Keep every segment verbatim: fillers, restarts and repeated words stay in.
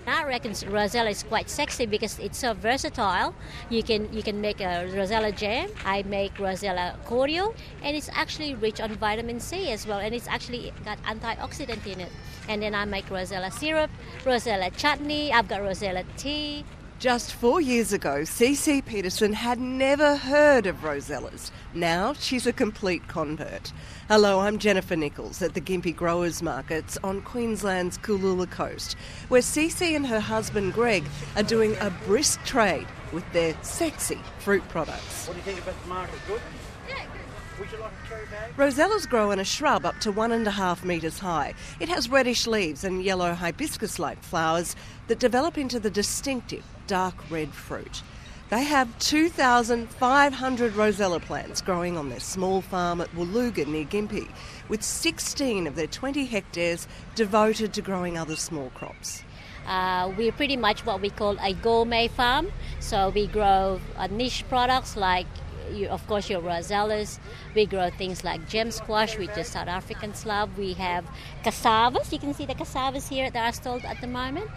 I reckon Rosella is quite sexy because it's so versatile. You can you can make a Rosella jam. I make Rosella cordial, and it's actually rich on vitamin C as well, and it's actually got antioxidant in it. And then I make Rosella syrup, Rosella chutney. I've got Rosella tea. Just four years ago, C C Peterson had never heard of Rosellas. Now she's a complete convert. Hello, I'm Jennifer Nichols at the Gympie Growers Markets on Queensland's Cooloola coast, where C C and her husband Greg are doing a brisk trade with their sexy fruit products. What do you think about the market? Good? Yeah, good. Would you like a cherry bag? Rosella's grow in a shrub up to one and a half metres high. It has reddish leaves and yellow hibiscus-like flowers that develop into the distinctive dark red fruit. They have two thousand five hundred Rosella plants growing on their small farm at Woolooga near Gympie, with sixteen of their twenty hectares devoted to growing other small crops. Uh, we're pretty much what we call a gourmet farm. So we grow uh, niche products like, you, of course, your Rosellas. We grow things like gem squash, which is South African slab. We have cassavas. You can see the cassavas here that are sold at the moment.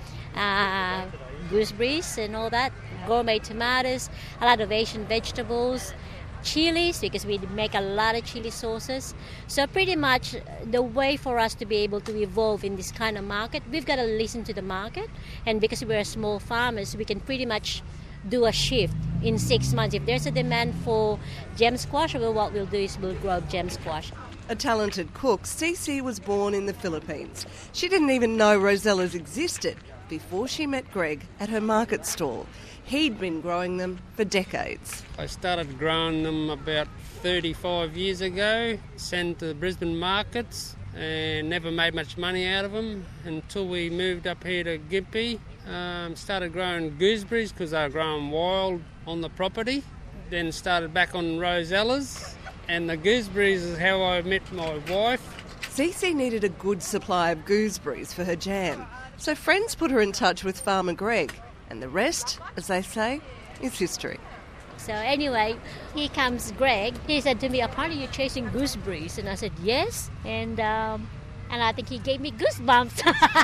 Uh, gooseberries and all that. Gourmet tomatoes, a lot of Asian vegetables, chilies, because we make a lot of chili sauces. So pretty much the way for us to be able to evolve in this kind of market, we've got to listen to the market. And because we're small farmers, we can pretty much do a shift in six months. If there's a demand for gem squash, well, what we'll do is we'll grow gem squash. A talented cook, C C was born in the Philippines. She didn't even know Rosellas existed before she met Greg at her market stall. He'd been growing them for decades. I started growing them about thirty-five years ago, sent to the Brisbane markets, and never made much money out of them until we moved up here to Gympie. Um, started growing gooseberries because they were growing wild on the property. Then started back on Rosellas, and the gooseberries is how I met my wife. C C needed a good supply of gooseberries for her jam, so friends put her in touch with farmer Greg. And the rest, as they say, is history. So anyway, here comes Greg. He said to me, apparently you're chasing gooseberries. And I said, yes. And um, and I think he gave me goosebumps.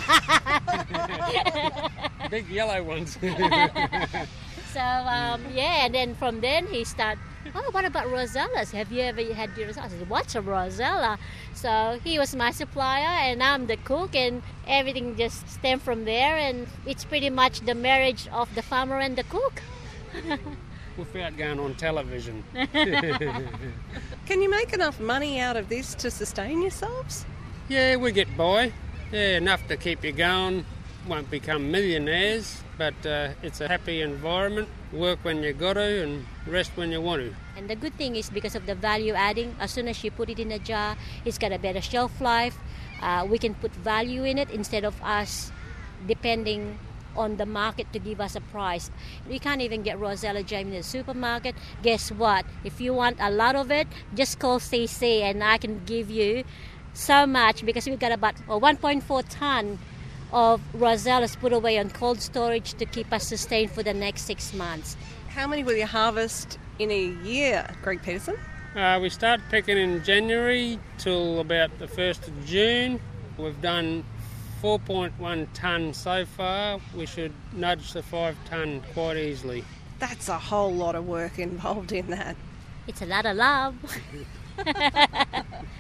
Big yellow ones. So, um, yeah, and then from then he started, oh, what about Rosellas? Have you ever had your Rosella? I said, what's a Rosella? So he was my supplier and I'm the cook, and everything just stemmed from there, and it's pretty much the marriage of the farmer and the cook. Without going on television. Can you make enough money out of this to sustain yourselves? Yeah, we get by. Yeah, enough to keep you going. Won't become millionaires, but uh, it's a happy environment. Work when you got to and rest when you want to. And the good thing is because of the value adding, as soon as you put it in a jar, it's got a better shelf life. Uh, we can put value in it instead of us depending on the market to give us a price. We can't even get Rosella jam in the supermarket. Guess what? If you want a lot of it, just call C C and I can give you so much, because we've got about well, one point four tonne of Rosellas put away on cold storage to keep us sustained for the next six months. How many will you harvest in a year, Greg Peterson? Uh, we start picking in January till about the first of June. We've done four point one tonne so far. We should nudge the five tonne quite easily. That's a whole lot of work involved in that. It's a lot of love.